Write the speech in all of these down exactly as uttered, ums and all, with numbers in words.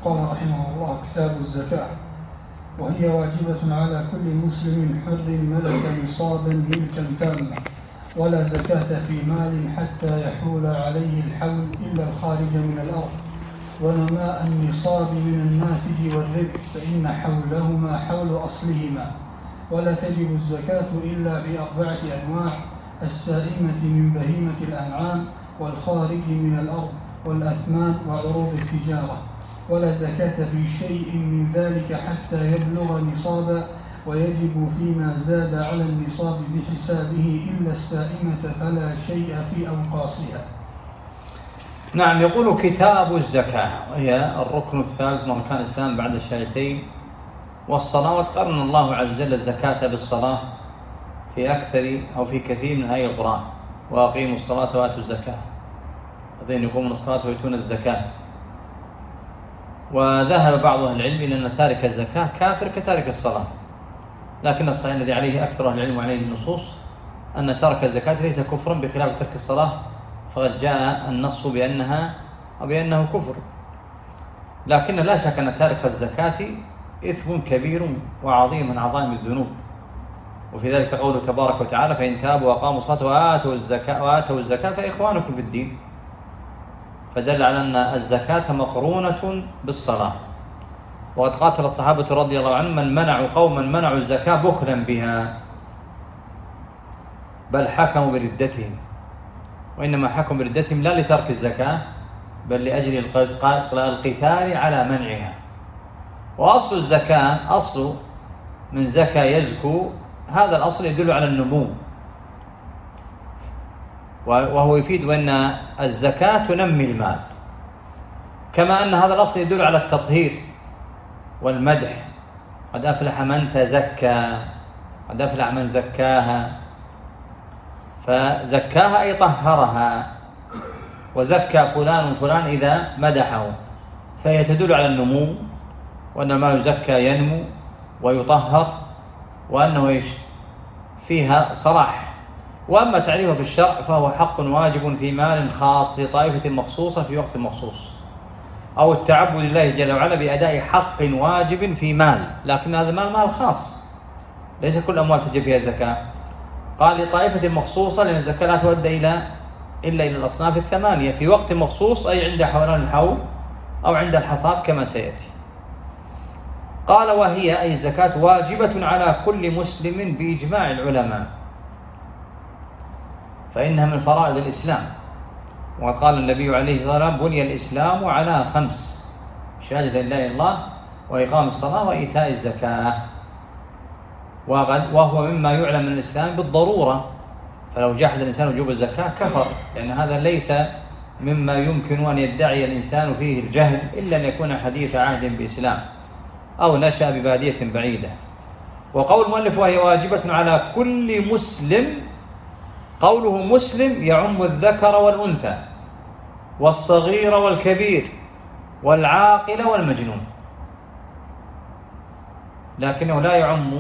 قال رحمه الله: كتاب الزكاة. وهي واجبة على كل مسلم حر ملك نصابا ملكا تاما، ولا زكاة في مال حتى يحول عليه الحول إلا الخارج من الأرض، ونماء النصاب من الناتج والربح، فإن حولهما حول أصلهما. ولا تجب الزكاة إلا بأربعة أنواع: السائمة من بهيمة الأنعام، والخارج من الأرض، والأثمان، وعروض التجارة. ولا زكاة في شيء من ذلك حتى يبلغ نصابا، ويجب فيما زاد على النصاب بحسابه إلا السائمة فلا شيء في أنقاصها. نعم. يقول كتاب الزكاة، وهي الركن الثالث من أركان الإسلام بعد الشهادتين والصلاة. وتقرن الله عز وجل الزكاة بالصلاة في أكثر أو في كثير من آيات القرآن: وأقيموا الصلاة وآتوا الزكاة، الذين يقومون الصلاة ويؤتون الزكاة. وذهب بعض أهل العلم إلى أن تارك الزكاة كافر كتارك الصلاة، لكن الصحيح الذي عليه أكثر أهل العلم وعليه النصوص أن ترك الزكاة ليس كفرا بخلاف ترك الصلاة، فقد جاء النص بأنها أو بأنه كفر. لكن لا شك أن تارك الزكاة إثم كبير وعظيم من عظائم الذنوب، وفي ذلك قوله تبارك وتعالى: فإن تابوا وأقاموا الصلاة وآتوا الزكاة وآتوا الزكاة فإخوانكم في الدين. فدل على أن الزكاة مقرونة بالصلاة. وقد قاتل الصحابة رضي الله عنهم من منعوا قوما منعوا الزكاة بخلا بها، بل حكموا بردتهم، وإنما حكموا بردتهم لا لترك الزكاة بل لأجل القتال على منعها. وأصل الزكاة أصل من زكاة يزكو، هذا الأصل يدل على النمو، وهو يفيد أن الزكاة تنمي المال، كما أن هذا الأصل يدل على التطهير والمدح: قد أفلح من تزكى، قد أفلح من زكاها. فزكاها أي طهرها، وزكى فلان فلان إذا مدحه، فهي تدل على النمو، وأن المال يزكى ينمو ويطهر، وأنه فيها صلاح. وأما تعريفه في الشرع فهو حق واجب في مال خاص لطائفة مخصوصة في وقت مخصوص، أو التعبد لله جل وعلا بأداء حق واجب في مال، لكن هذا المال مال خاص، ليس كل أموال تجب فيها الزكاة. قال لطائفة مخصوصة لأن الزكاة لا تؤدى إلى إلا إلى الأصناف الثمانية في وقت مخصوص، أي عند حولان الحول أو عند الحصاد كما سيأتي. قال: وهي أي الزكاة واجبة على كل مسلم بإجماع العلماء، فإنها من فرائض الإسلام. وقال النبي عليه الصلاة والسلام: بني الإسلام على خمس: شهادة لا إله إلا الله، وإقام الصلاة، وإيتاء الزكاة. وهو مما يعلم من الإسلام بالضرورة، فلو جحد الإنسان وجوب الزكاة كفر، لأن هذا ليس مما يمكن أن يدعي الإنسان فيه الجهل إلا أن يكون حديث عهد بإسلام أو نشأ ببادية بعيدة. وقول المؤلف: وهي واجبة على كل مسلم، قوله مسلم يعم الذكر والأنثى والصغير والكبير والعاقل والمجنون، لكنه لا يعم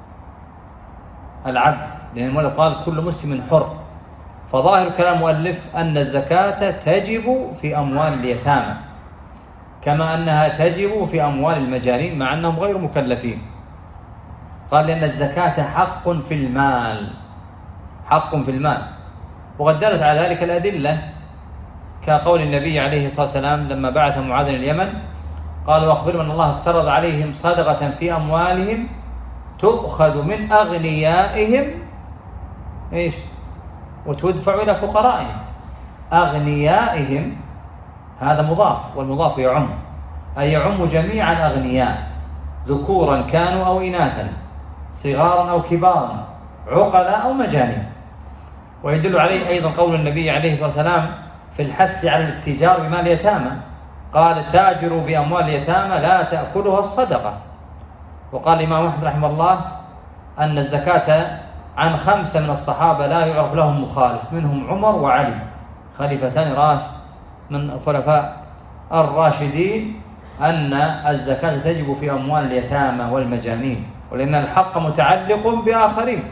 العبد، لأن المؤلف قال كل مسلم حر. فظاهر كلام المؤلف أن الزكاة تجب في أموال اليتامى كما أنها تجب في أموال المجانين مع أنهم غير مكلفين. قال لأن الزكاة حق في المال، حق في المال. وقد دلت على ذلك الأدلة، كقول النبي عليه الصلاة والسلام لما بعث معاذ اليمن قال: وأخبرهم أن الله افترض عليهم صدقة في أموالهم تؤخذ من أغنيائهم إيش وتدفع إلى فقرائهم. أغنيائهم هذا مضاف، والمضاف يعم، أي يعم جميع الأغنياء ذكورا كانوا أو إناثا، صغارا أو كبارا، عقلاء أو مجانين. ويدل عليه أيضا قول النبي عليه الصلاة والسلام في الحث على الاتجار بمال اليتامى، قال: تاجروا بأموال اليتامى لا تأكلها الصدقة. وقال الإمام أحمد رحمه الله أن الزكاة عن خمسة من الصحابة لا يعرف لهم مخالف، منهم عمر وعلي، خليفتان راش من الخلفاء الراشدين، أن الزكاة تجب في أموال اليتامى والمجانين، ولأن الحق متعلق بآخرين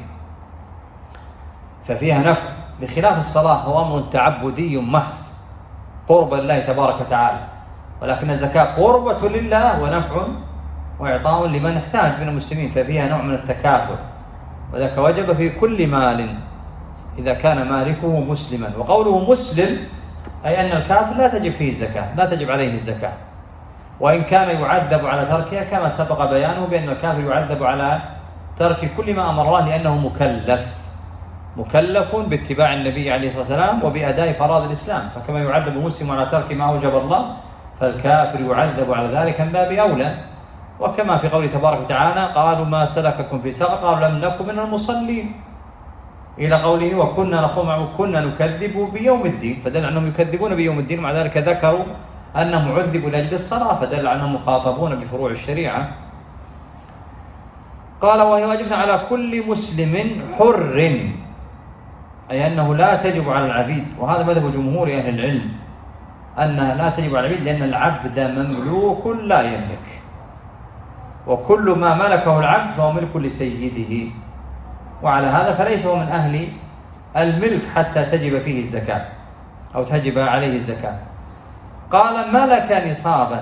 ففيها نفع، بخلاف الصلاة هو أمر تعبدي محض قرب الله تبارك وتعالى. ولكن الزكاة قربة لله ونفع وإعطاء لمن احتاج من المسلمين، ففيها نوع من التكافل، وذلك وجب في كل مال إذا كان مالكه مسلما. وقوله مسلم أي أن الكافر لا تجب فيه الزكاة، لا تجب عليه الزكاة، وإن كان يعذب على تركها كما سبق بيانه بأن الكافر يعذب على ترك كل ما أمر الله لأنه مكلف مكلف باتباع النبي عليه الصلاة والسلام وبأداء فرائض الإسلام، فكما يعذب المسلم على ترك ما أوجب الله فالكافر يعذب على ذلك من باب أولى. وكما في قوله تبارك وتعالى قالوا ما سلككم في سقر قالوا لم نكن من المصلين، إلى قوله وكنا نخوض معه كنا نكذب بيوم الدين، فدل أنهم يكذبون بيوم الدين، ومع ذلك ذكروا أنهم عذبوا لأجل الصلاة، فدل أنهم مخاطبون بفروع الشريعة. قال وهي واجبة على كل مسلم حر، أي أنه لا تجب على العبيد، وهذا مذهب جمهور أهل العلم أنها لا تجب على العبيد لأن العبد مملوك لا يملك، وكل ما ملكه العبد فهو ملك لسيده، وعلى هذا فليس هو من أهل الملك حتى تجب فيه الزكاة أو تجب عليه الزكاة. قال ملك نصابا،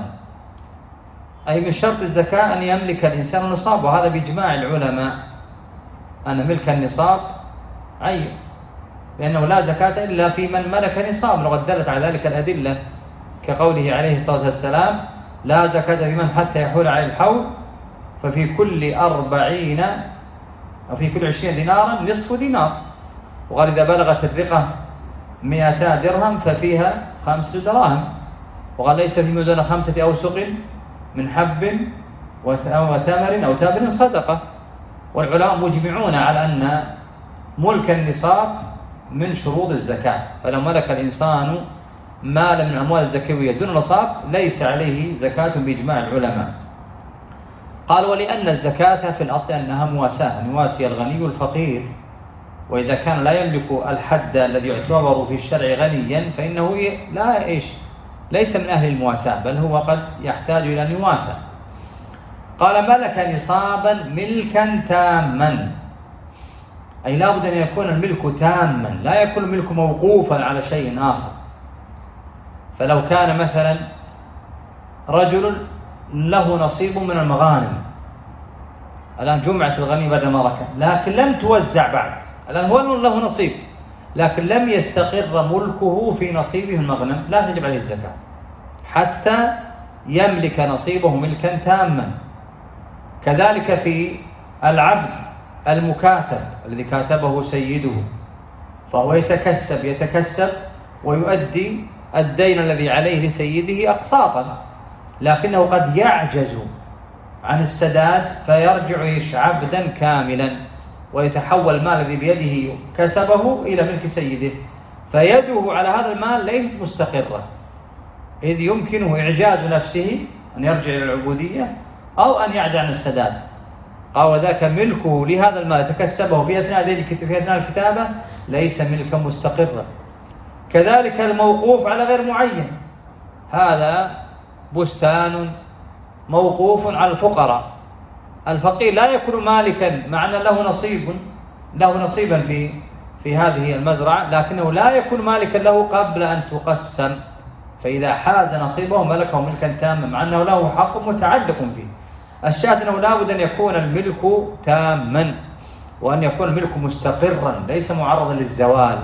أي من شرط الزكاة أن يملك الإنسان نصاب، وهذا بإجماع العلماء أن ملك النصاب عين، لأنه لا زكاة إلا في من ملك نصاب، لقد دلت على ذلك الأدلة كقوله عليه الصلاة والسلام لا زكاة في من حتى يحول عليه الحول، ففي كل أربعين أو في كل عشرين دينارا نصف دينار، وقال إذا بلغت الرقة مئتا درهم ففيها خمسة دراهم، وقال ليس فيما دون خمسة أوسق من حب وثمر أو تمر صدقة. والعلماء مجمعون على أن ملك النصاب من شروط الزكاة، فلو ملك الإنسان مالا من الأموال الزكوية دون نصاب ليس عليه زكاة بإجماع العلماء. قال ولأن الزكاة في الأصل أنها مواساة، مواسي الغني الفقير، وإذا كان لا يملك الحد الذي يعتبر في الشرع غنيا فإنه لا إيش ليس من أهل المواساة، بل هو قد يحتاج إلى أن يواسى. قال ملك نصابا ملكا تاما، أي لا بد أن يكون الملك تاما، لا يكون الملك موقوفا على شيء آخر. فلو كان مثلا رجل له نصيب من المغانم، الآن جمعت الغنيمة بعد ما ركب، لكن لم توزع بعد، الآن هو له نصيب لكن لم يستقر ملكه في نصيبه المغنم، لا تجب عليه الزكاة حتى يملك نصيبه ملكا تاما. كذلك في العبد المكاتب الذي كاتبه سيده، فهو يتكسب يتكسب ويؤدي الدين الذي عليه لسيده أقساطا، لكنه قد يعجز عن السداد فيرجع عبدا كاملا ويتحول المال الذي بيده كسبه إلى ملك سيده، فيده على هذا المال ليست مستقرة، إذ يمكنه إعجاز نفسه أن يرجع إلى العبودية أو أن يعجز عن السداد. قال وذاك ملكه لهذا المال تكسبه في أثناء في أثناء الكتابة ليس ملكا مستقرا. كذلك الموقوف على غير معين، هذا بستان موقوف على الفقراء، الفقير لا يكون مالكا مع أن له نصيب له نصيبا في في هذه المزرعة، لكنه لا يكون مالكا له قبل أن تقسم، فإذا حاز نصيبه ملكه ملكا تاما مع أنه له حق متعلق فيه. الشاهد أنه لا بد أن يكون الملك تاما، وأن يكون الملك مستقرا ليس معرضا للزوال.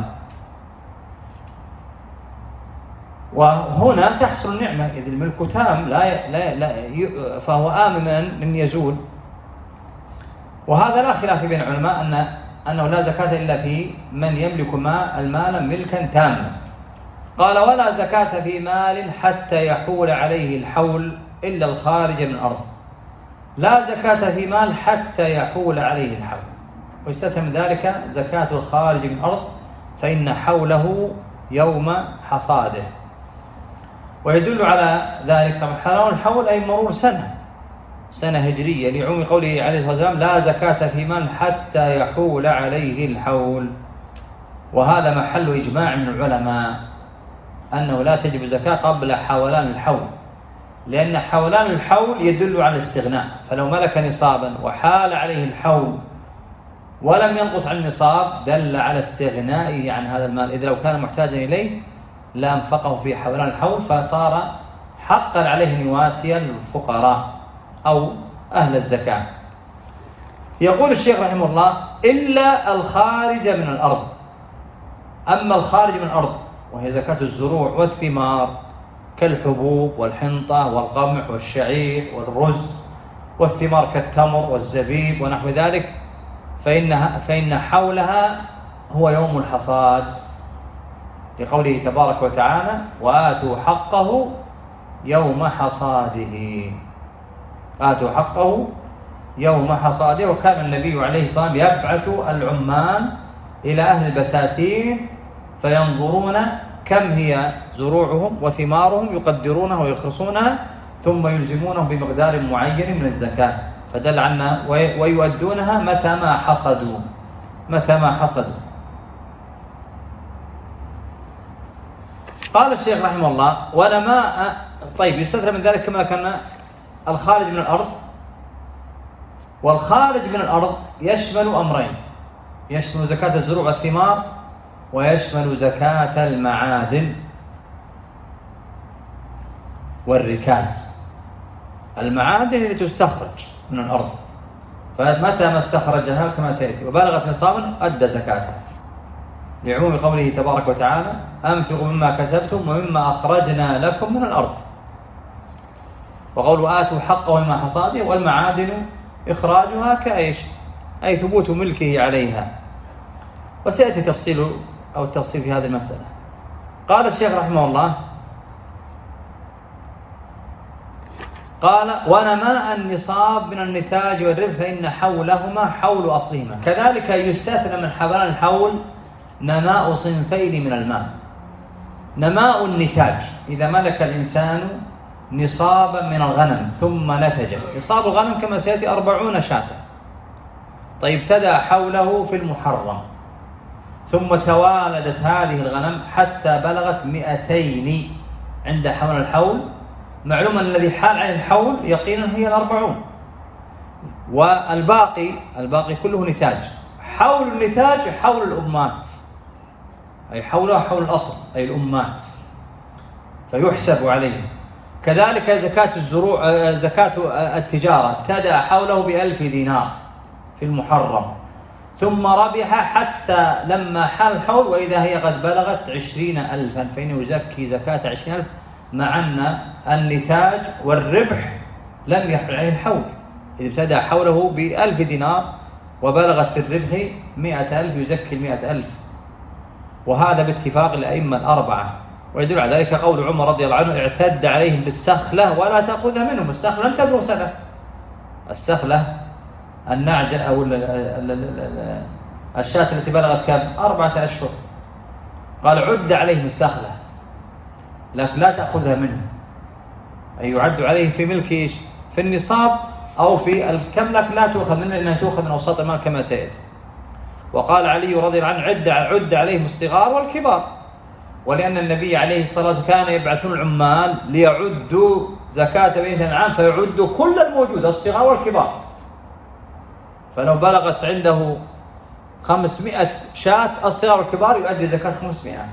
وهنا تحصل النعمة إذ الملك تام لا لا لا فهو آمن من يزول. وهذا لا خلاف بين العلماء أن أنه لا زكاة إلا في من يملك ما المال ملكا تاما. قال ولا زكاة في مال حتى يحول عليه الحول إلا الخارج من الأرض، لا زكاة في مال حتى يحول عليه الحول، ويستثنى من ذلك زكاة الخارج من الأرض فإن حوله يوم حصاده. ويدل على ذلك طبعا حول الحول أي مرور سنة سنة هجرية، لعموم قوله عليه الصلاة والسلام لا زكاة في مال حتى يحول عليه الحول، وهذا محل إجماع من العلماء أنه لا تجب الزكاة قبل حولان الحول، لأن حولان الحول يدل على الاستغناء، فلو ملك نصابا وحال عليه الحول ولم ينقص عن النصاب دل على استغنائه عن هذا المال، إذا لو كان محتاجا إليه لأنفقه في حولان الحول فصار حقا عليه نواسي الفقراء أو أهل الزكاة. يقول الشيخ رحمه الله: إلا الخارج من الأرض. أما الخارج من الأرض وهي زكاة الزروع والثمار كالحبوب والحنطة والقمح والشعير والرز والثمار كالتمر والزبيب ونحو ذلك، فإنها فإن حولها هو يوم الحصاد، لقوله تبارك وتعالى: وآتوا حقه يوم حصاده. آتوا حقه يوم حصاده. وكان النبي عليه الصلاة والسلام يبعث العمال إلى أهل البساتين فينظرون كم هي زروعهم وثمارهم، يقدرونها ويخرصونها، ثم يلزمونهم بمقدار معين من الزكاة، فدل عنا ويؤدونها متى ما حصدوا متى ما حصدوا. قال الشيخ رحمه الله: ونماء. طيب، يستثنى من ذلك كما كان الخارج من الأرض. والخارج من الأرض يشمل أمرين: يشمل زكاة الزروع والثمار، ويشمل زكاة المعادن والركاز. المعادن التي تستخرج من الأرض، فمتى ما استخرجها كما سيأتي وبلغت نصابا أدى زكاتها، لعموم قوله تبارك وتعالى: أنفقوا مما كسبتم ومما أخرجنا لكم من الأرض. وقولوا آتوا حقه مما حصاده. والمعادن إخراجها كأيش؟ أي ثبوت ملكه عليها، وسيأتي تفصيل أو التفصيل في هذه المسألة. قال الشيخ رحمه الله: قال: ونماء النصاب من النتاج والربح فإن حولهما حول أصلهما. كذلك يستثنى من حولان الحول نماء صنفين من المال: نماء النتاج إذا ملك الإنسان نصابا من الغنم ثم نتج. نصاب الغنم كما سيأتي أربعون شاة. طيب، ابتدأ حوله في المحرم، ثم توالدت هذه الغنم حتى بلغت مئتين عند حول الحول. معلوم أن الذي حال عن الحول يقينا هي الأربعون، والباقي الباقي كله نتاج. حول النتاج حول الأمات، أي حولها حول الأصل أي الأمات، فيحسب عليه. كذلك زكاة الزروع زكاة التجارة ابتدأ حوله بألف دينار في المحرم، ثم ربح حتى لما حال الحول وإذا هي قد بلغت عشرين ألفا، فإنه يزكي زكاة عشرين ألف، مع أن النتاج والربح لم يحل عليه الحول. إذا ابتدأ حوله بألف دينار وبلغت في الربح مئة ألف يزكي المئة ألف، وهذا باتفاق الأئمة الأربعة. ويدل على ذلك قول عمر رضي الله عنه: اعتد عليهم بالسخلة ولا تأخذها منهم. السخلة لم تبلغ سنة، السخلة النعجة أو الشاة التي بلغت كم؟ أربعة أشهر. قال: عد عليهم السخلة لكن لا تأخذها منهم، أي يعد عليهم في ملك إيش؟ في النصاب أو في الكم، لكن لا تؤخذ منه لأنها تؤخذ من أوساط المال كما سيأتي. وقال علي رضي الله عنه: عد عد عليهم الصغار والكبار، ولأن النبي عليه الصلاة والسلام كان يبعثون العمال ليعدوا زكاة بهيمة الأنعام، فيعدوا كل الموجود الصغار والكبار. فلو بلغت عنده خمسمائة شاة الصغار والكبار يؤدي زكاة خمسمائة.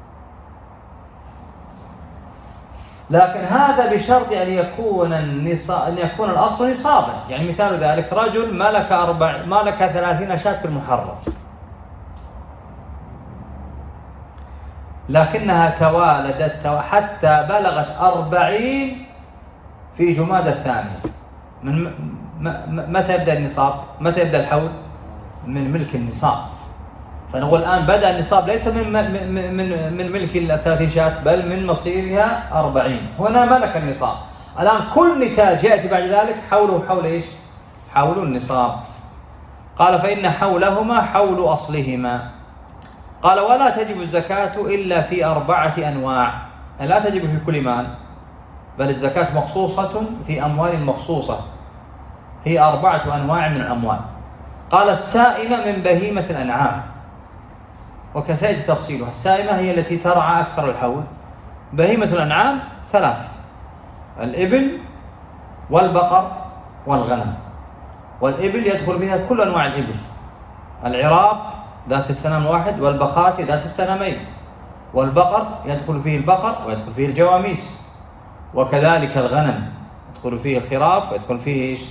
لكن هذا بشرط أن يكون النصاب أن يكون الأصل نصابا. يعني مثال ذلك: رجل ملك أربع ملك ثلاثين شاة في المحرم، لكنها توالدت حتى بلغت أربعين في جمادى الثانية. من متى يبدأ النصاب؟ متى يبدأ الحول؟ من ملك النصاب. فنقول الآن بدأ النصاب ليس من من من, من ملك الثلاثين شاة، بل من مصيرها أربعين. هنا ملك النصاب. الآن كل نتاج يأتي بعد ذلك حوله حول إيش؟ حول النصاب. قال: فإن حولهما حول أصلهما. قال: ولا تجب الزكاة إلا في أربعة أنواع. لا تجب في كل مال، بل الزكاة مخصوصة في أموال مخصوصة، هي أربعة أنواع من الأموال. قال: السائمة من بهيمة الأنعام، وكسائر تفصيلها. السائمة هي التي ترعى أكثر الحول. بهيمة الأنعام ثلاث: الإبل والبقر والغنم. والإبل يدخل بها كل أنواع الإبل: العراق ذات السنام واحد، والبخات ذات السنامين. والبقر يدخل فيه البقر ويدخل فيه الجواميس. وكذلك الغنم يدخل فيه الخراف ويدخل فيه إيش؟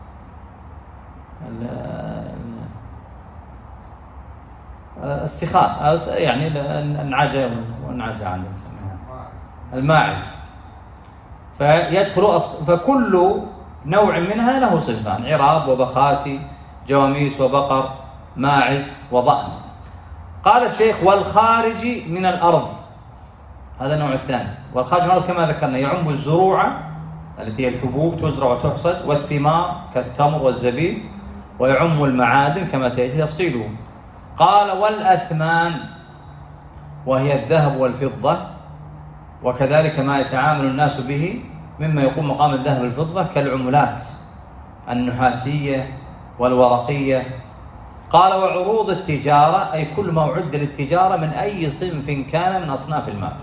السخاء، يعني النعجة والنعجة عن الماعز. فيدخل فكل نوع منها له صنفان: عراب وبخاتي، جواميس وبقر، ماعز وضأن. قال الشيخ: والخارج من الأرض، هذا النوع الثاني. والخارج من الأرض كما ذكرنا يعم الزروع التي هي الحبوب تزرع وتحصد، والثمار كالتمر والزبيب، ويعم المعادن كما سيأتي تفصيله. قال: والأثمان، وهي الذهب والفضة، وكذلك ما يتعامل الناس به مما يقوم مقام الذهب والفضة كالعملات النحاسية والورقية. قال: وعروض التجارة، أي كل ما أعد للتجارة من أي صنف كان من أصناف المال،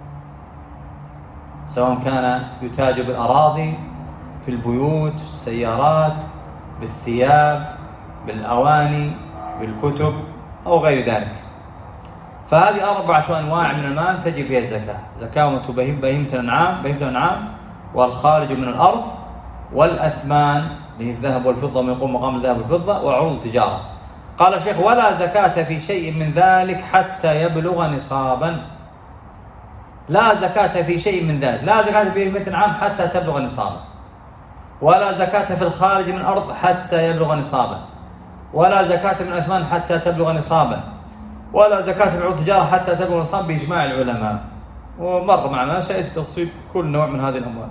سواء كان يتاجر بالأراضي، في البيوت، في السيارات، بالثياب، بالأواني، بالكتب أو غير ذلك. فهذه أربعة أنواع من المال تجب فيها الزكاة: زكاة بهيمة الأنعام، بهيمة الأنعام، والخارج من الأرض، والأثمان اللي هي الذهب والفضة من يقوم مقام الذهب والفضة، وعروض التجارة. قال الشيخ: ولا زكاة في شيء من ذلك حتى يبلغ نصابا. لا زكاة في شيء من ذلك، لا زكاة في بهيمة الأنعام حتى تبلغ نصابا، ولا زكاة في الخارج من الأرض حتى يبلغ نصابا، ولا زكاة من الأثمان حتى تبلغ نصابا، ولا زكاة في عروض التجارة حتى تبلغ نصاب بإجماع العلماء. ومر معنا سيأتي تفصيل كل نوع من هذه الأموال.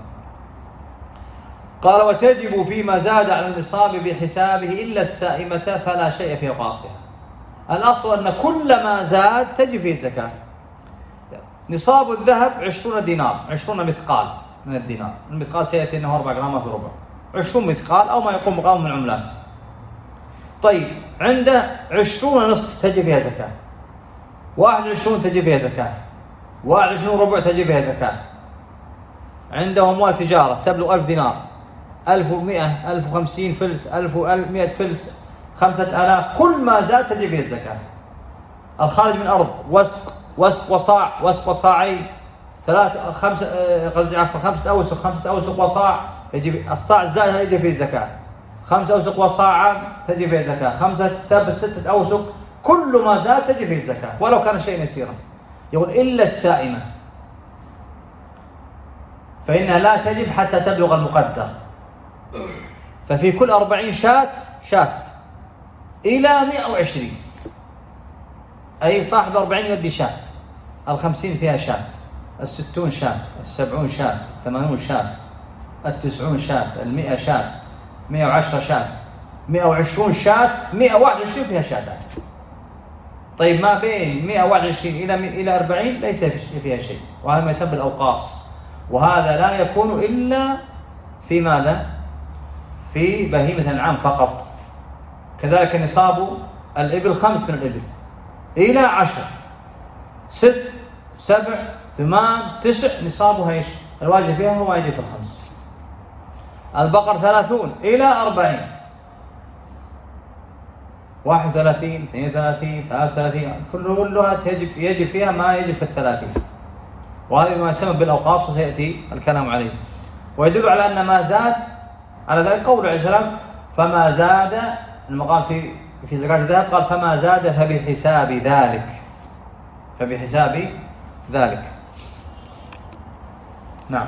قال: وتجب فيما زاد على النصاب بحسابه إلا السائمة فلا شيء في قاصها. الأصل أن كل ما زاد تجب فيه الزكاة. نصاب الذهب عشرون دينار، عشرون مثقال من الدينار. المثقال سيأتي أنه أربع جرامات وربع، عشرون مثقال أو ما يقوم مقام من عملات. طيب، عنده عشرون نصف تجب فيها زكاة، واحد وعشرون تجب فيها زكاة، واحد وعشرون ربع تجب فيها زكاة. عنده أموال تجارة تبلغ ألف دينار، ألف ومئة، ألف وخمسين فلس، ألف ومئة فلس، خمسة آلاف، كل ما زاد تجب فيه الزكاة. الخارج من الأرض وسق، وسق وصاع، وسق وصاعين، ثلاث خمسة قصدي عفوا خمسة أوسق، خمسة أوسق وصاع، يجب الصاع الزائد يجب فيه الزكاة. خمسة أوسق وصاعا تجب فيه الزكاة. خمسة سبع ستة أوسق، كل ما زاد تجب فيه الزكاة ولو كان شيء يسيرا. يقول: إلا السائمة فإنها لا تجب حتى تبلغ المقدر. ففي كل أربعين شاة شاة إلى مئة وعشرين، أي صاحب أربعين يدي شاة، الخمسين فيها شاة، الستون شاة، السبعون شاة، الثمانون شاة، التسعون شاة، المئة شاة، مئة وعشرة شاة، مئة وعشرون شاة، مئة وواحد وعشرين فيها شاتات. طيب، ما بين مئة وواحد وعشرين إلى إلى أربعين ليس فيها شيء، وهذا ما يسمى الأوقاص، وهذا لا يكون إلا في ماذا؟ في بهيمة الأنعام فقط. كذلك نصاب الإبل خمس من الإبل إلى عشر، ست، سبع، ثمان، تسع، نصابها إيش؟ الواجب فيها هو واجب الخمس. البقر ثلاثون إلى أربعين، واحد وثلاثين، اثنين وثلاثين، ثلاثة وثلاثين، كلها يجب يجب فيها ما يجب في الثلاثين، وهذا ما يسمى بالأوقاص وسيأتي الكلام عليه. ويدل على أن ما زاد على ذلك قول عليه السلام: فما زاد، المقال في في زكاة الذهب قال: فما زاد فبحساب ذلك، فبحساب ذلك. نعم.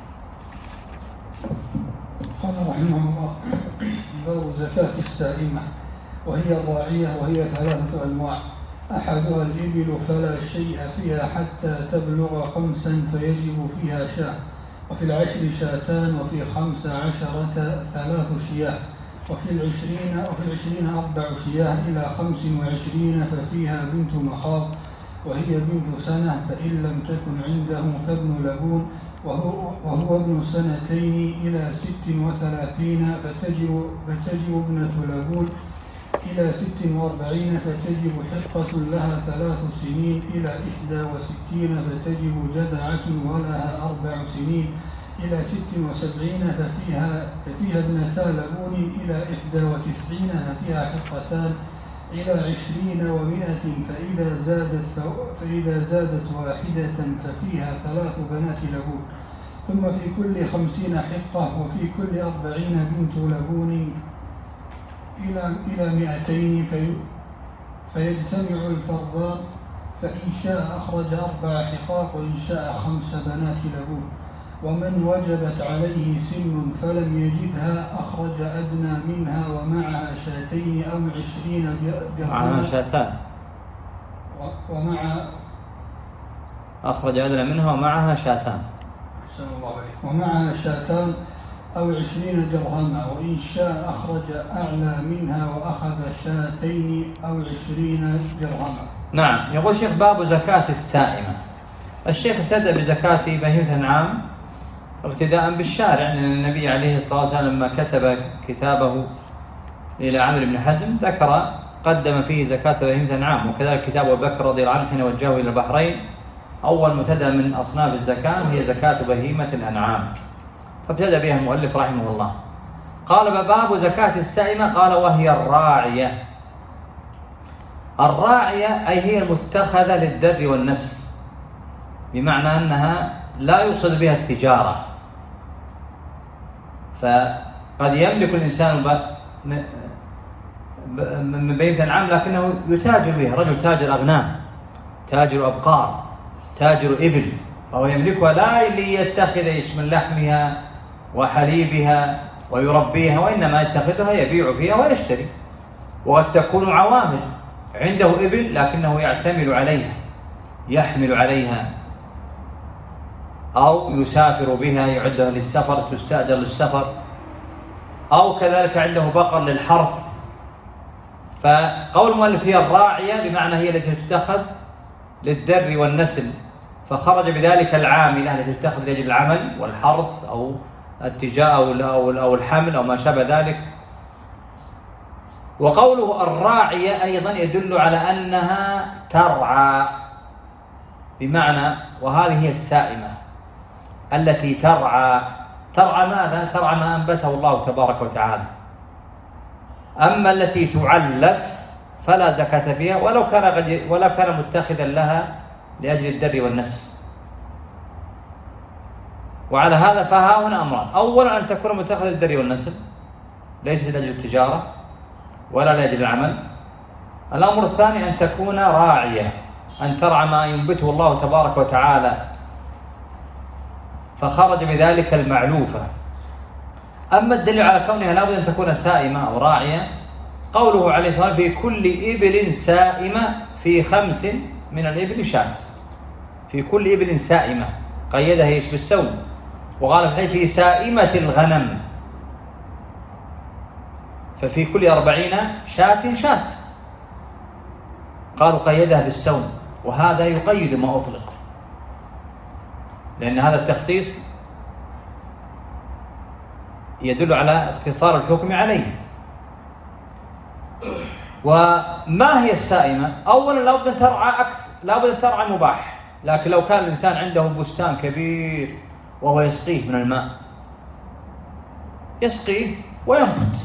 قال رحمه الله: باب زكاة السائمة، وهي الراعية، وهي ثلاثة أنواع: أحدها الإبل فلا شيء فيها حتى تبلغ خمسا فيجب فيها شاة، وفي العشر شاتان، وفي خمس عشرة ثلاث شياه، وفي العشرين وفي العشرين أربع شياه، إلى خمس وعشرين ففيها بنت مخاض، وهي بنت سنة، فإن لم تكن عنده فابن لبون، وهو, وهو ابن سنتين، إلى ست وثلاثين فتجب, فتجب ابنة لبون، إلى ست وأربعين فتجب حقة لها ثلاث سنين، إلى إحدى وستين فتجب جذعة ولها أربع سنين، إلى ست وسبعين ففيها, ففيها ابنتا لبون، إلى إحدى وتسعين ففيها حقتان، إلى عشرين ومائة فإذا زادت, فإذا زادت واحدة ففيها ثلاث بنات لبون، ثم في كل خمسين حقة وفي كل أربعين بنت لبون إلى إلى مئتين في فيجتمع الفرضان، فإن شاء أخرج أربع حقاق وإن شاء خمس بنات لبون. ومن وجبت عليه سن فلم يجدها أخرج أدنى منها ومعها شاتين أو عشرين درهما. معها شاتان. ومع أخرج أدنى منها ومعها شاتان. أحسن الله عليك. ومعها شاتان أو عشرين درهما، وإن شاء أخرج أعلى منها وأخذ شاتين أو عشرين درهما. نعم. يقول الشيخ باب زكاة السائمة. الشيخ ابتدأ بزكاة بهيمة الأنعام اقتداء بالشارع، لأن النبي عليه الصلاة والسلام لما كتب كتابه إلى عمرو بن حزم ذكر قدم فيه زكاة بهيمة الأنعام، وكذلك كتاب أبي بكر رضي الله عنه حين وجهه إلى البحرين أول مبتدأ من أصناف الزكاة هي زكاة بهيمة الأنعام، فابتدأ بها المؤلف رحمه الله. قال باب زكاة السائمة، قال وهي الراعية. الراعية أي هي المتخذة للدر والنسل، بمعنى أنها لا يقصد بها التجارة، فقد يملك الإنسان من بهيمة الأنعام لكنه يتاجر بها، رجل تاجر أغنام، تاجر أبقار، تاجر إبل، فهو يملكها لا ليتخذ من لحمها وحليبها ويربيها، وإنما يتخذها يبيع فيها ويشتري. وقد تكون عوامل، عنده إبل لكنه يعتمل عليها، يحمل عليها، أو يسافر بها يعدها للسفر، تستأجر للسفر، أو كذلك عنده بقر للحرث. فقول المؤلف هي الراعية بمعنى هي التي تتخذ للدر والنسل، فخرج بذلك العاملة التي تتخذ لأجل العمل والحرث أو التجارة أو الحمل أو ما شابه ذلك. وقوله الراعية أيضا يدل على أنها ترعى، بمعنى وهذه هي السائمة التي ترعى. ترعى ماذا؟ ترعى ما أنبته الله تبارك وتعالى. أما التي تعلف فلا زكاة فيها ولو كان ولو كان متخذا لها لأجل الدر والنسل. وعلى هذا فها هنا أمران: أولا أن تكون متخذة للدر والنسل ليس لأجل التجارة ولا لأجل العمل. الأمر الثاني أن تكون راعية، أن ترعى ما ينبته الله تبارك وتعالى، فخرج بذلك المعلوفة. أما الدليل على كونها لابد أن تكون سائمة أو راعية قوله عليه الصلاة والسلام في كل إبل سائمة في خمس من الإبل شاة. في كل إبل سائمة قيدها ايش؟ بالسوم. وقال في سائمة الغنم، ففي كل أربعين شاة شاة، قالوا قيدها بالسوم، وهذا يقيد ما أطلق، لأن هذا التخصيص يدل على اختصار الحكم عليه. وما هي السائمة؟ أولا لابد أن ترعى أكثر، لابد أن ترعى مباح، لكن لو كان الإنسان عنده بستان كبير وهو يسقيه من الماء، يسقيه وينبت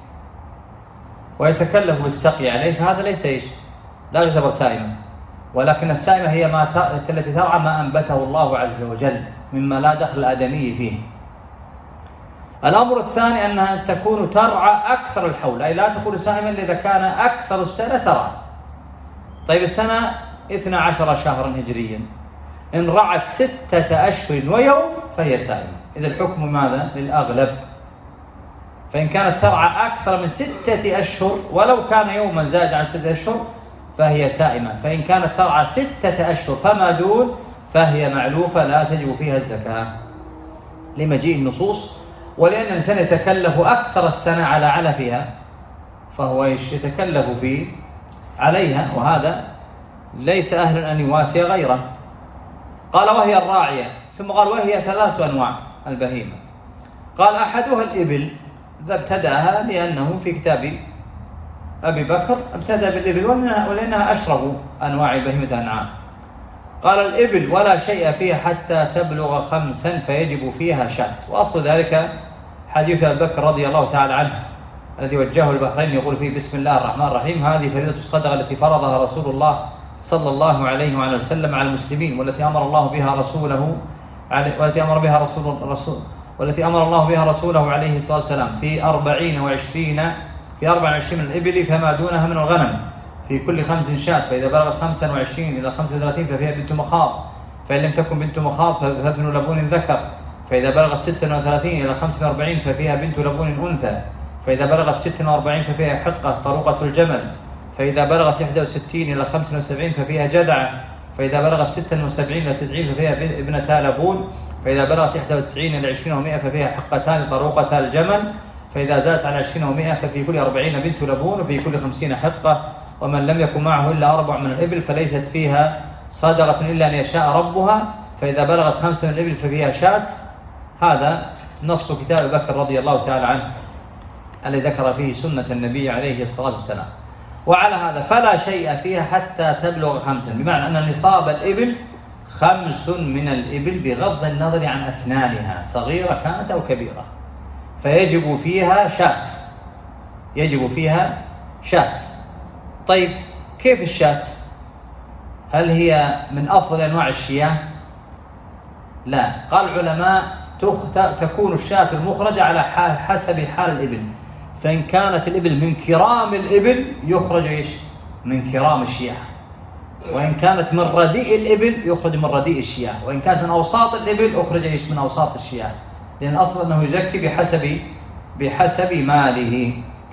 ويتكلف بالسقي عليه، فهذا ليس إيش؟ لا يعتبر سائمة. ولكن السائمة هي ما ت... التي ترعى ما أنبته الله عز وجل مما لا دخل الآدمي فيه. الأمر الثاني أنها تكون ترعى أكثر الحول، أي لا تكون سائمة إذا كان أكثر السنة ترعى. طيب السنة اثنا عشر شهرا هجريا، إن رعت ستة أشهر ويوم فهي سائمة. إذا الحكم ماذا؟ للأغلب. فإن كانت ترعى أكثر من ستة أشهر ولو كان يوما زاد عن ستة أشهر فهي سائمة. فإن كانت ترعى ستة أشهر فما دون فهي معلوفة لا تجب فيها الزكاة لمجيء النصوص، ولأن الإنسان يتكلف أكثر السنة على علفها فهو يتكلف فيه عليها، وهذا ليس أهلا أن يواسي غيره. قال وهي الراعية، ثم قال وهي ثلاث أنواع البهيمة. قال أحدها الإبل، ذا ابتدأها لأنه في كتاب أبي بكر ابتدأ بالإبل ولأنها أشرف أنواع بهيمة الأنعام. قال الإبل ولا شيء فيها حتى تبلغ خمسا فيجب فيها شاة. وأصل ذلك حديث أبي بكر رضي الله تعالى عنه الذي وجهه البحرين يقول فيه بسم الله الرحمن الرحيم: هذه فريضة الصدقة التي فرضها رسول الله صلى الله عليه وعلى وسلم على المسلمين، والتي أمر الله بها رسوله والتي أمر بها رسول الرسول والتي أمر الله بها رسوله عليه الصلاة والسلام في أربعين وعشرين في أربع وعشرين من الإبل فما دونها من الغنم في كل خمس شاة، فإذا بلغت خمسا وعشرين إلى خمسة وثلاثين ففيها بنت مخاض، فإن لم تكن بنت مخاض فابن لبون ذكر، فإذا بلغت ستة وثلاثين إلى خمسة وأربعين ففيها بنت لبون أنثى، فإذا بلغت ستة وأربعين ففيها حقة طروقة الجمل، فإذا بلغت إحدى وستين إلى خمسة وسبعين ففيها جدعة، فإذا بلغت ستة وسبعين إلى تسعين ففيها ابنتا لبون، فإذا بلغت إحدى وتسعين إلى عشرين ومائة ففيها حقتان طروقتا الجمل، فإذا زادت على عشرين ومائة ففي كل أربعين بنت لبون وفي كل خمسين حقة، ومن لم يكن معه إلا أربع من الإبل فليست فيها صدقة إلا أن يشاء ربها، فإذا بلغت خمسة من الإبل ففيها شاة. هذا نص كتاب بكر رضي الله تعالى عنه الذي ذكر فيه سنة النبي عليه الصلاة والسلام. وعلى هذا فلا شيء فيها حتى تبلغ خمسا، بمعنى أن نصاب الإبل خمس من الإبل بغض النظر عن أسنانها صغيرة كانت أو كبيرة، فيجب فيها شاة، يجب فيها شاة. طيب كيف الشاة؟ هل هي من أفضل أنواع الشياه؟ لا، قال العلماء تكون الشاة المخرجة على حسب حال الإبل، فإن كانت الإبل من كرام الإبل يخرج إيش؟ من كرام الشياه، وإن كانت من رديء الإبل يخرج من رديء الشياه، وإن كانت من أوساط الإبل أخرج إيش؟ من أوساط الشياه، لأن الأصل أنه يزكي بحسب بحسب ماله.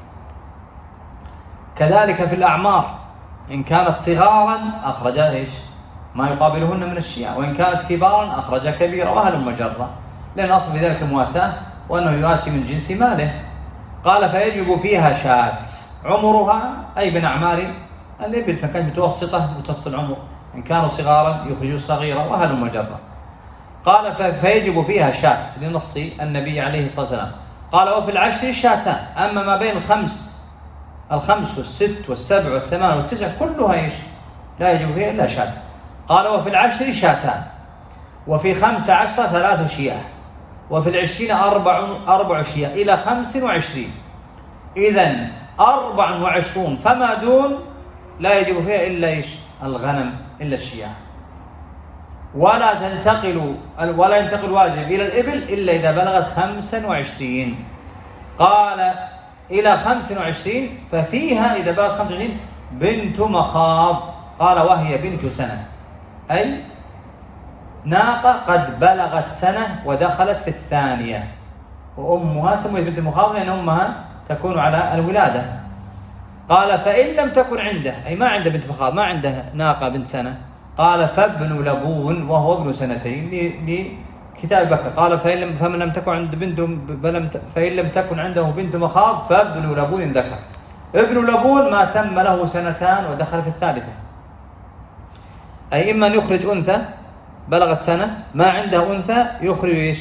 كذلك في الأعمار، إن كانت صغارا أخرج إيش؟ ما يقابلهن من الشياه، وإن كانت كبارا أخرج كبيرا، وهل مجرة، لأن الأصل في ذلك المواساة وأنه يواسي من جنس ماله. قال فيجب فيها شاة عمرها أي من أعمار الإبل، فكانت متوسطة متوسط العمر، إن كانوا صغارا يخرجوا صغيرة، وهل مجرة. قال فيجب فيها شاة لنص النبي عليه الصلاة والسلام. قال وفي العشر شاتان، أما ما بين الخمس الخمس والست والسبع والثمان والتسع كلها إيش؟ لا يجب فيها إلا شاة. قال وفي العشر شاتان، وفي خمس عشر ثلاث شياه، وفي العشرين أربع أربع شياه إلى خمس وعشرين، إذن أربع وعشرون فما دون لا يجب فيها إلا إيش؟ الغنم، إلا الشياه. ولا تنتقل ولا ينتقل الواجب إلى الإبل إلا إذا بلغت خمسا وعشرين. قال إلى خمس وعشرين ففيها إذا بلغت خمس وعشرين بنت مخاض، قال وهي بنت سنة، أي ناقة قد بلغت سنة ودخلت في الثانية، وأمها سميت بنت مخاض لأن أمها تكون على الولادة. قال فإن لم تكن عنده، أي ما عنده بنت مخاض، ما عنده ناقة بنت سنة، قال فابن لبون وهو ابن سنتين لكتاب بكر. قال فإن لم فمن لم تكن عند بنت فإن لم تكن عنده بنت مخاض فابن لبون ذكر. ابن لبون ما تم له سنتان ودخل في الثالثة، أي إما أن يخرج أنثى بلغت سنة، ما عنده أنثى يخرج إيش؟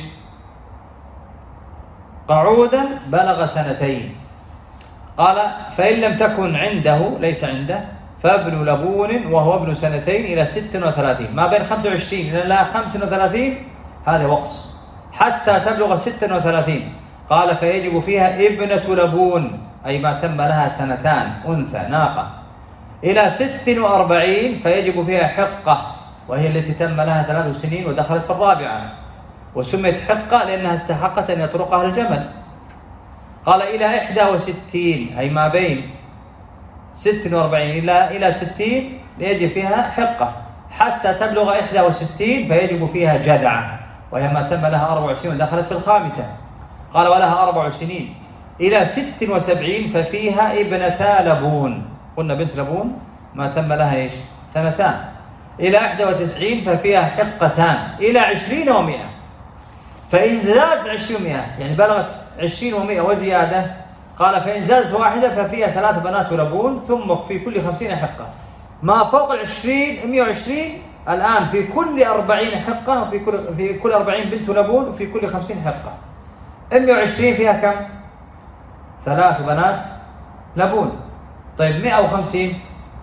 قعودا بلغ سنتين. قال فإن لم تكن عنده، ليس عنده، فابن لبون وهو ابن سنتين إلى ست وثلاثين، ما بين خمس وعشرين إلى خمس وثلاثين هذا وقص حتى تبلغ ست وثلاثين. قال فيجب فيها ابنة لبون، أي ما تم لها سنتان أنثى ناقة، إلى ست وأربعين فيجب فيها حقة، وهي التي تم لها ثلاث سنين ودخلت في الرابعة، وسميت حقة لأنها استحقت أن يطرقها الجمل. قال إلى إحدى وستين، أي ما بين ست وأربعين إلى إلى ستين يجب فيها حقة، حتى تبلغ إحدى وستين فيجب فيها جدعة، وهي ما تم لها أربع سنين ودخلت في الخامسة. قال ولها أربع سنين إلى ست وسبعين ففيها ابنتا لبون، قلنا بنت لبون ما تم لها إيش؟ سنتان. إلى إحدى وتسعين ففيها حقتان إلى عشرين ومئة، فإن زادت عشرين ومئة يعني بلغت عشرين ومئة وزيادة، قال فإن زادت واحدة ففيها ثلاث بنات لبون، ثم في كل خمسين حقة. ما فوق العشرين مئة وعشرين الآن في كل أربعين حقة، وفي كل في كل أربعين بنت لبون، وفي كل خمسين حقة. مئة وعشرين فيها كم؟ ثلاث بنات لبون. طيب مئة وخمسين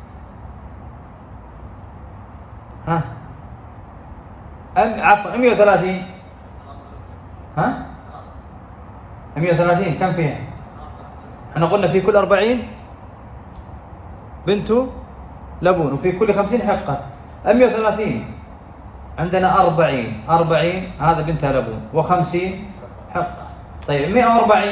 ها أم عفوا مئة وثلاثين ها مئة وثلاثين كم فيها؟ احنا قلنا في كل أربعين بنت لبون، وفي كل خمسين حقة. مئة وثلاثين عندنا أربعين أربعين هذا بنت لبون وخمسين حقة. طيب مئة وأربعين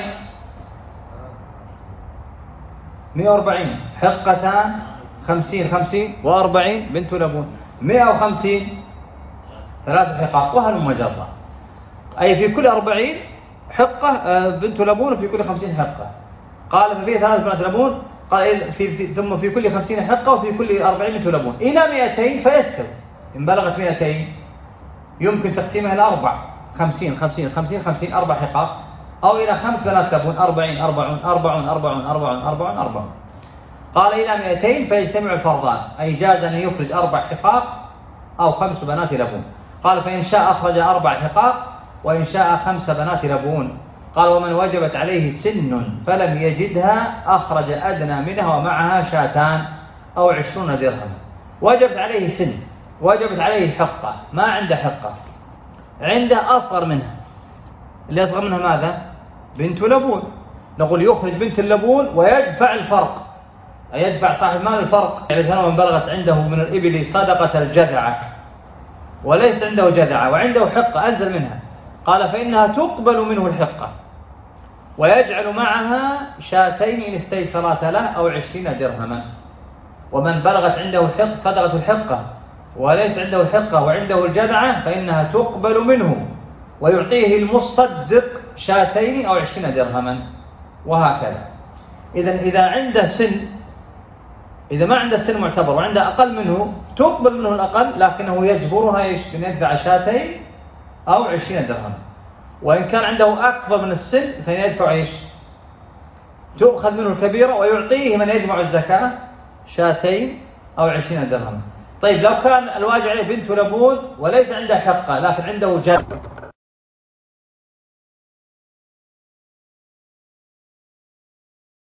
مئة وأربعين حقتان خمسين خمسين وأربعين بنت لبون مئة وخمسين ثلاث حقاق وهلم جرا، أي في كل أربعين حقة بنت لبون وفي كل خمسين حقة. قال ففيه ثلاث بنات لبون، قال في في ثم في كل خمسين حقة وفي كل أربعين بنت لبون إلى مئتين فيستوي. إن بلغت مئتين يمكن تقسيمها إلى أربع، خمسين خمسين خمسين خمسين أربع حقاق، أو إلى خمس بنات لبون أربعين أربعون أربعون أربعون أربعون أربعون أربعون. قال إلى مئتين فيجتمع الفرضان، أي جاز أن يخرج أربع حقاق أو خمس بنات لبون. قال فإن شاء أخرج أربع حقاق وإن شاء خمس بنات لبون. قال ومن وجبت عليه سن فلم يجدها أخرج أدنى منها ومعها شاتان أو عشرون درهم. وجبت عليه سن، وجبت عليه حقة، ما عنده حقة، عنده أصغر منها. اللي أصغر منها ماذا؟ بنت لبون. نقول يخرج بنت اللبون ويدفع الفرق، يدفع صاحب مال الفرق. يعني من بلغت عنده من الإبل صدقة الجذعة وليس عنده جذعة وعنده حقة أنزل منها، قال فإنها تقبل منه الحقة ويجعل معها شاتين إن استيسرتا له أو عشرين درهما. ومن بلغت عنده حق صدقة الحقة وليس عنده الحقة وعنده الجذعة فإنها تقبل منه ويعطيه المصدق شاتين أو عشرين درهما، وهكذا. إذا إذا عنده سن، إذا ما عنده السن معتبر وعنده أقل منه تقبل منه الأقل، لكنه يجبرها أن يدفع شاتين أو عشرين درهم. وإن كان عنده أكبر من السن فيدفع إيش؟ تؤخذ منه الكبيرة ويعطيه من يجمع الزكاة شاتين أو عشرين درهم. طيب لو كان الواجب عليه بنت لبون وليس عنده حقة لكن عنده جد